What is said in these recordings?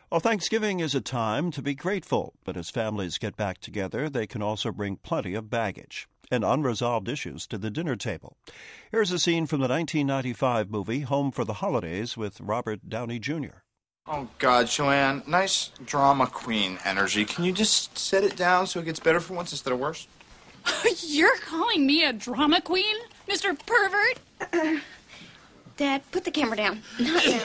Well, Thanksgiving is a time to be grateful, but as families get back together, they can also bring plenty of baggage and unresolved issues to the dinner table. Here's a scene from the 1995 movie Home for the Holidays with Robert Downey Jr. Oh, God, Joanne, nice drama queen energy. Can you just set it down so it gets better for once instead of worse? You're calling me a drama queen, Mr. Pervert? Dad, put the camera down. Not now.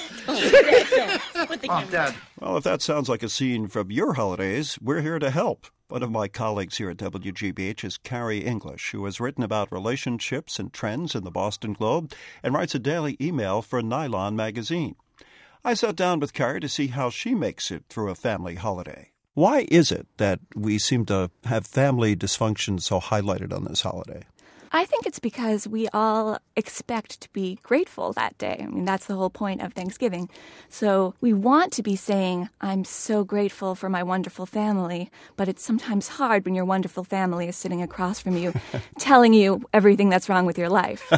Put the camera Dad. Well, if that sounds like a scene from your holidays, we're here to help. One of my colleagues here at WGBH is Carrie English, who has written about relationships and trends in the Boston Globe and writes a daily email for Nylon magazine. I sat down with Carrie to see how she makes it through a family holiday. Why is it that we seem to have family dysfunction so highlighted on this holiday? I think it's because we all expect to be grateful that day. I mean, that's the whole point of Thanksgiving. So we want to be saying, I'm so grateful for my wonderful family, but it's sometimes hard when your wonderful family is sitting across from you telling you everything that's wrong with your life.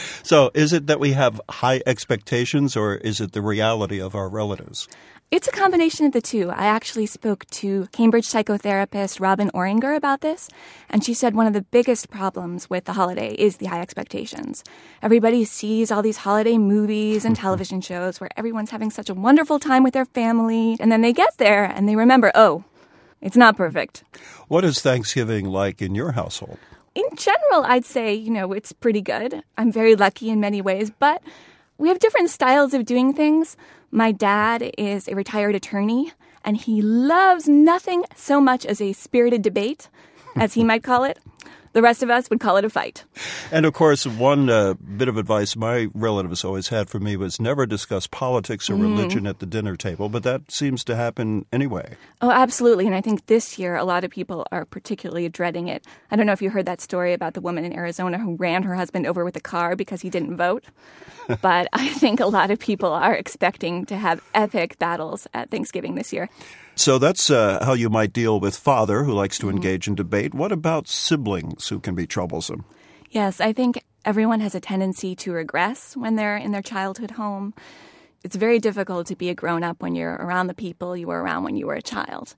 So is it that we have high expectations, or is it the reality of our relatives? It's a combination of the two. I actually spoke to Cambridge psychotherapist Robin Oringer about this, and she said one of the biggest problems with the holiday is the high expectations. Everybody sees all these holiday movies and television shows where everyone's having such a wonderful time with their family, and then they get there and they remember, oh, it's not perfect. What is Thanksgiving like in your household? In general, I'd say, it's pretty good. I'm very lucky in many ways, but we have different styles of doing things. My dad is a retired attorney, and he loves nothing so much as a spirited debate, as he might call it. The rest of us would call it a fight. And, of course, one bit of advice my relatives always had for me was never discuss politics or religion at the dinner table, but that seems to happen anyway. Oh, absolutely. And I think this year a lot of people are particularly dreading it. I don't know if you heard that story about the woman in Arizona who ran her husband over with a car because he didn't vote. But I think a lot of people are expecting to have epic battles at Thanksgiving this year. So that's how you might deal with father, who likes to engage in debate. What about siblings who can be troublesome? Yes, I think everyone has a tendency to regress when they're in their childhood home. It's very difficult to be a grown-up when you're around the people you were around when you were a child.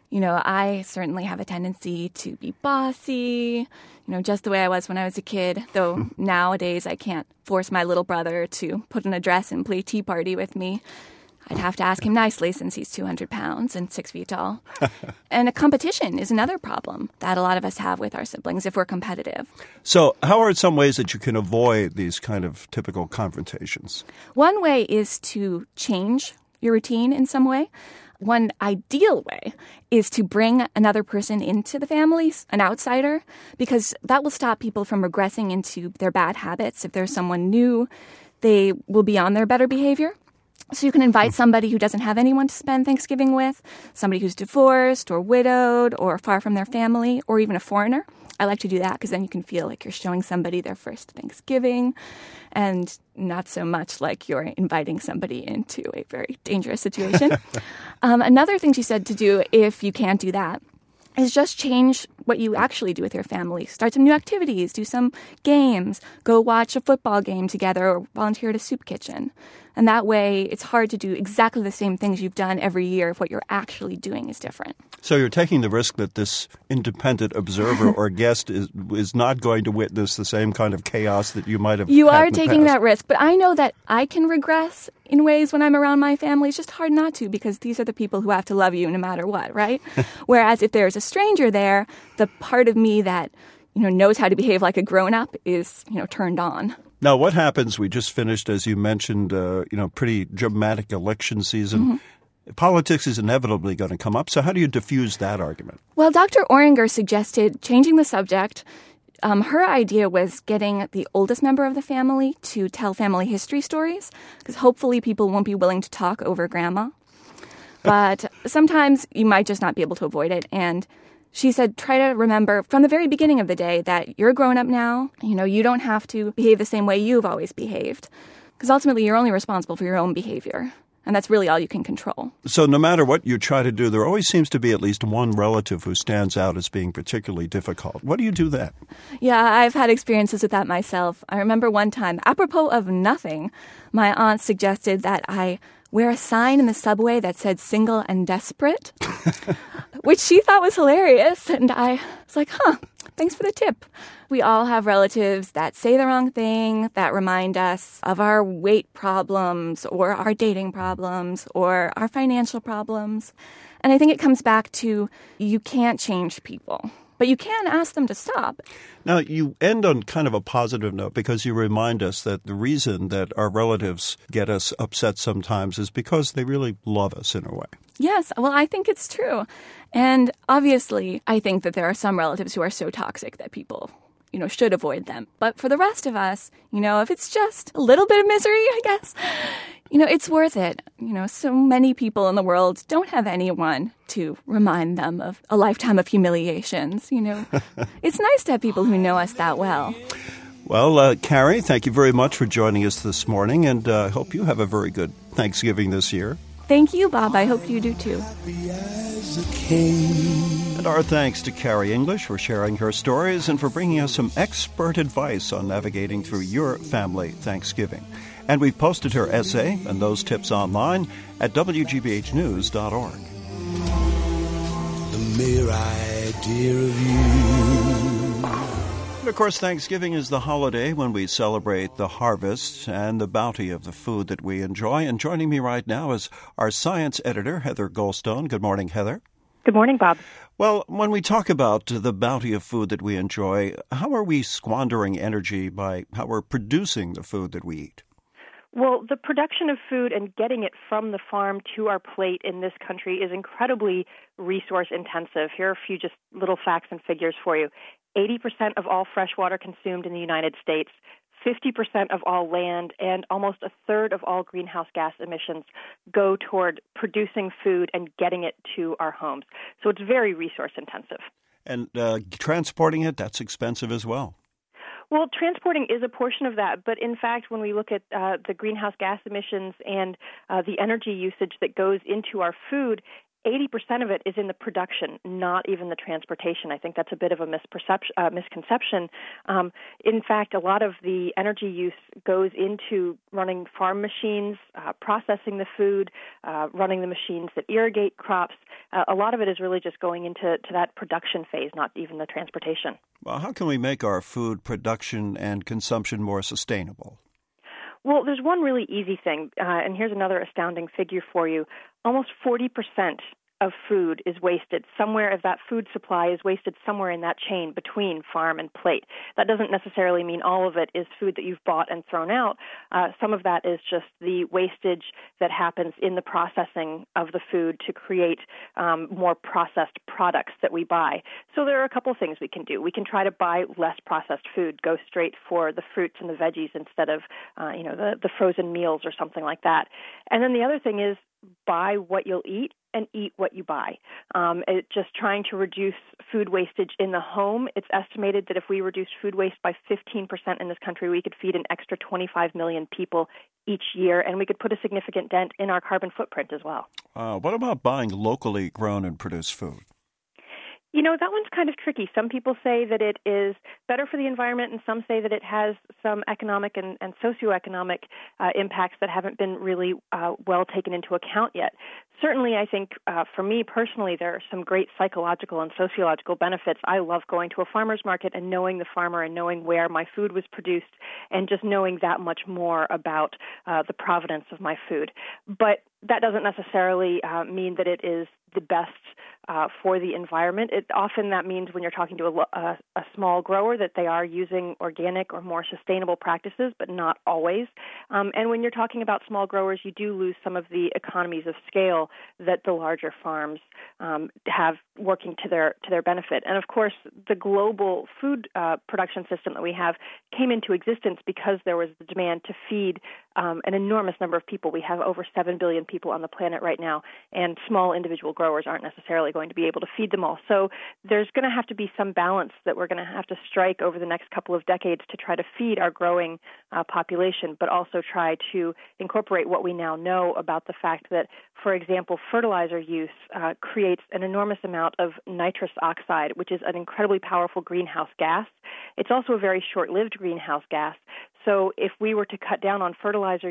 I certainly have a tendency to be bossy, just the way I was when I was a kid, though nowadays I can't force my little brother to put on a dress and play tea party with me. I'd have to ask him nicely since he's 200 pounds and 6 feet tall. And a competition is another problem that a lot of us have with our siblings if we're competitive. So how are some ways that you can avoid these kind of typical confrontations? One way is to change your routine in some way. One ideal way is to bring another person into the family, an outsider, because that will stop people from regressing into their bad habits. If there's someone new, they will be on their better behavior. So you can invite somebody who doesn't have anyone to spend Thanksgiving with, somebody who's divorced or widowed or far from their family, or even a foreigner. I like to do that because then you can feel like you're showing somebody their first Thanksgiving and not so much like you're inviting somebody into a very dangerous situation. Another thing she said to do if you can't do that is just change what you actually do with your family. Start some new activities, do some games, go watch a football game together or volunteer at a soup kitchen. And that way, it's hard to do exactly the same things you've done every year if what you're actually doing is different. So you're taking the risk that this independent observer or guest is not going to witness the same kind of chaos that you might have You had are in the taking past. that risk, but I know that I can regress in ways when I'm around my family. It's just hard not to because these are the people who have to love you no matter what, right? Whereas if there's a stranger there, the part of me that knows how to behave like a grown-up is turned on. Now, what happens? We just finished, as you mentioned, pretty dramatic election season. Politics is inevitably going to come up. So how do you diffuse that argument? Well, Dr. Oringer suggested changing the subject. Her idea was getting the oldest member of the family to tell family history stories, because hopefully people won't be willing to talk over grandma. But sometimes you might just not be able to avoid it. And she said, try to remember from the very beginning of the day that you're a grown-up now. You don't have to behave the same way you've always behaved. Because ultimately, you're only responsible for your own behavior. And that's really all you can control. So no matter what you try to do, there always seems to be at least one relative who stands out as being particularly difficult. What do you do then? Yeah, I've had experiences with that myself. I remember one time, apropos of nothing, my aunt suggested that I wear a sign in the subway that said single and desperate, which she thought was hilarious. And I was like, thanks for the tip. We all have relatives that say the wrong thing, that remind us of our weight problems or our dating problems or our financial problems. And I think it comes back to you can't change people, but you can ask them to stop. Now, you end on kind of a positive note because you remind us that the reason that our relatives get us upset sometimes is because they really love us in a way. Yes, well, I think it's true. And obviously, I think that there are some relatives who are so toxic that people, should avoid them. But for the rest of us, if it's just a little bit of misery, I guess, it's worth it. So many people in the world don't have anyone to remind them of a lifetime of humiliations. It's nice to have people who know us that well. Well, Carrie, thank you very much for joining us this morning, and I hope you have a very good Thanksgiving this year. Thank you, Bob. I hope you do too. And our thanks to Carrie English for sharing her stories and for bringing us some expert advice on navigating through your family Thanksgiving. And we've posted her essay and those tips online at WGBHnews.org. The mere idea of you. And of course, Thanksgiving is the holiday when we celebrate the harvest and the bounty of the food that we enjoy. And joining me right now is our science editor, Heather Goldstone. Good morning, Heather. Good morning, Bob. Well, when we talk about the bounty of food that we enjoy, how are we squandering energy by how we're producing the food that we eat? Well, the production of food and getting it from the farm to our plate in this country is incredibly resource intensive. Here are a few just little facts and figures for you. 80% of all fresh water consumed in the United States, 50% of all land, and almost a third of all greenhouse gas emissions go toward producing food and getting it to our homes. So it's very resource intensive. And transporting it, that's expensive as well. Well, transporting is a portion of that, but in fact, when we look at the greenhouse gas emissions and the energy usage that goes into our food, 80% of it is in the production, not even the transportation. I think that's a bit of a misconception. In fact, a lot of the energy use goes into running farm machines, processing the food, running the machines that irrigate crops. A lot of it is really just going into that production phase, not even the transportation. Well, how can we make our food production and consumption more sustainable? Well, there's one really easy thing, and here's another astounding figure for you. Almost 40% of food is wasted somewhere, if that food supply is wasted somewhere in that chain between farm and plate. That doesn't necessarily mean all of it is food that you've bought and thrown out. Some of that is just the wastage that happens in the processing of the food to create more processed products that we buy. So there are a couple things we can do. We can try to buy less processed food, go straight for the fruits and the veggies instead of the frozen meals or something like that. And then the other thing is buy what you'll eat and eat what you buy. Just trying to reduce food wastage in the home. It's estimated that if we reduce food waste by 15% in this country, we could feed an extra 25 million people each year, and we could put a significant dent in our carbon footprint as well. What about buying locally grown and produced food? That one's kind of tricky. Some people say that it is better for the environment, and some say that it has some economic and socioeconomic impacts that haven't been really well taken into account yet. Certainly, I think for me personally, there are some great psychological and sociological benefits. I love going to a farmer's market and knowing the farmer and knowing where my food was produced and just knowing that much more about the provenance of my food. But that doesn't necessarily mean that it is the best for the environment. Often that means when you're talking to a small grower that they are using organic or more sustainable practices, but not always. And when you're talking about small growers, you do lose some of the economies of scale that the larger farms have working to their benefit. And of course, the global food production system that we have came into existence because there was the demand to feed an enormous number of people. We have over 7 billion people on the planet right now, and small individual growers aren't necessarily going to be able to feed them all. So there's going to have to be some balance that we're going to have to strike over the next couple of decades to try to feed our growing population, but also try to incorporate what we now know about the fact that, for example, fertilizer use creates an enormous amount of nitrous oxide, which is an incredibly powerful greenhouse gas. It's also a very short-lived greenhouse gas. So if we were to cut down on fertilizer use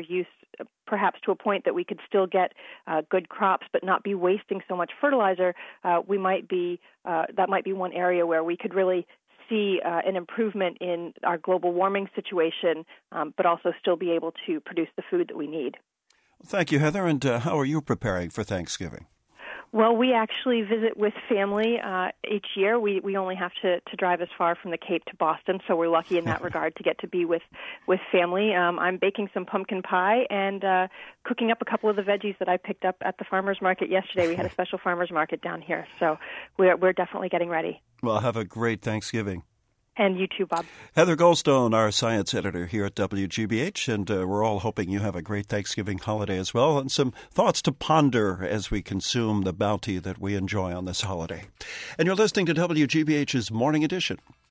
perhaps to a point that we could still get good crops but not be wasting so much fertilizer, that might be one area where we could really see an improvement in our global warming situation, but also still be able to produce the food that we need. Thank you, Heather. And how are you preparing for Thanksgiving? Well, we actually visit with family each year. We only have to drive as far from the Cape to Boston, so we're lucky in that regard to get to be with family. I'm baking some pumpkin pie and cooking up a couple of the veggies that I picked up at the farmer's market yesterday. We had a special farmer's market down here, so we're definitely getting ready. Well, have a great Thanksgiving. And you too, Bob. Heather Goldstone, our science editor here at WGBH, and we're all hoping you have a great Thanksgiving holiday as well, and some thoughts to ponder as we consume the bounty that we enjoy on this holiday. And you're listening to WGBH's Morning Edition.